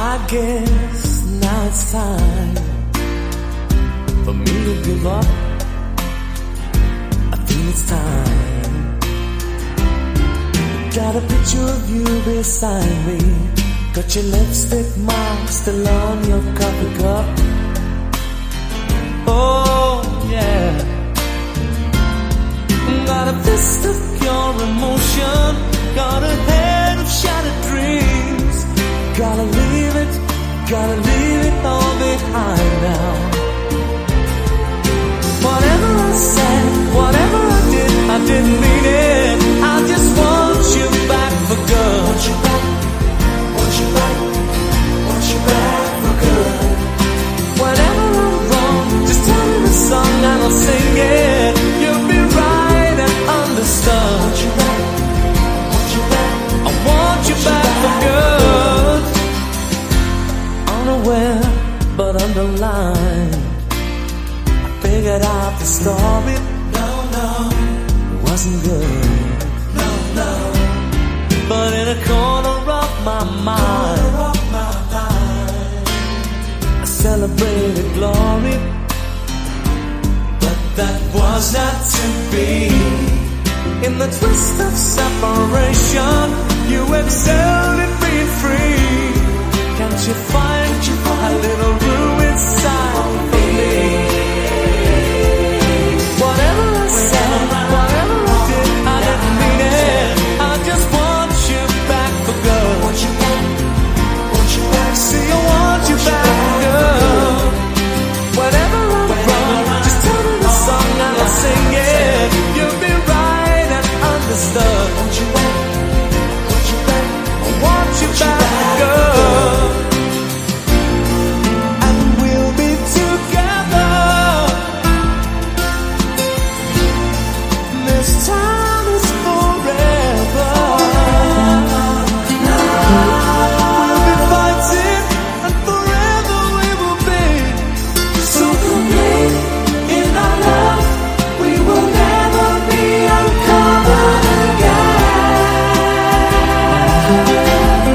I guess now it's time for me to give up. I think it's time. Got a picture of you beside me. Got your lipstick mark still on your coffee cup. Oh yeah. Got a fist of pure emotion. Got a head of shattered dreams. Gotta leave it all behind now. Whatever I said, whatever I didn't mean it. I just want you back for good. Want you back, want you back, want you back for good. Whenever I'm wrong, just tell me the song and I'll sing it. You'll be right and understood. Want you back, want you back, I want you back for good. Unaware but underlined, I figured out the story. No, it wasn't good. No, but in a corner of my mind, I celebrated glory. But that was not to be. In the twist of separation, you excelled in being free. Can't you find a little room inside for me? Whatever I said, whatever I did, I didn't mean it. I just want you back for good. Want you back, want you back. See, I want you back for good. Whenever I'm wrong, just tell me the song and I'll sing it. You'll be right and understood. Want you back, want you back. I want you back for good. And we'll be together. This time is forever. We'll be fighting and forever we will be. So complete in our love, we will never be uncovered again.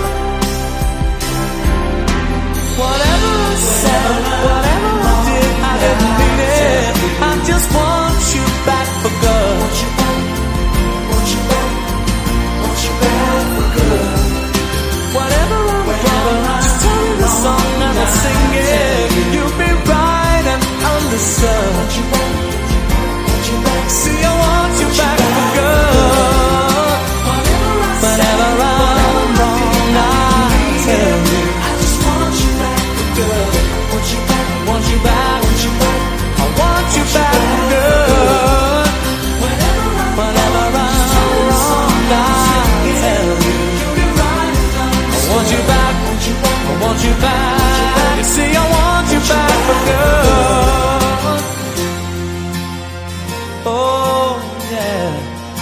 Whatever I said, whatever I did, I didn't mean it. I just want you back for good. Want you back, want you back, want you back for good. Whatever I'm wrong, just tell me the song and I'll sing it. You'll be right and understood. Want you back, want you back. See, I want you back for good. Whatever I'm wrong, I tell you. I just want you back for good. Want you back, want you back, want you back. I want you back for good. Whatever I'm wrong, I tell you. I want you back, I want you back. You see, I want you back for good. Oh yeah.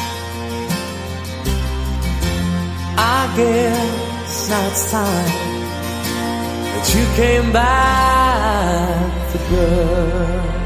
I guess now it's time that you came back for good.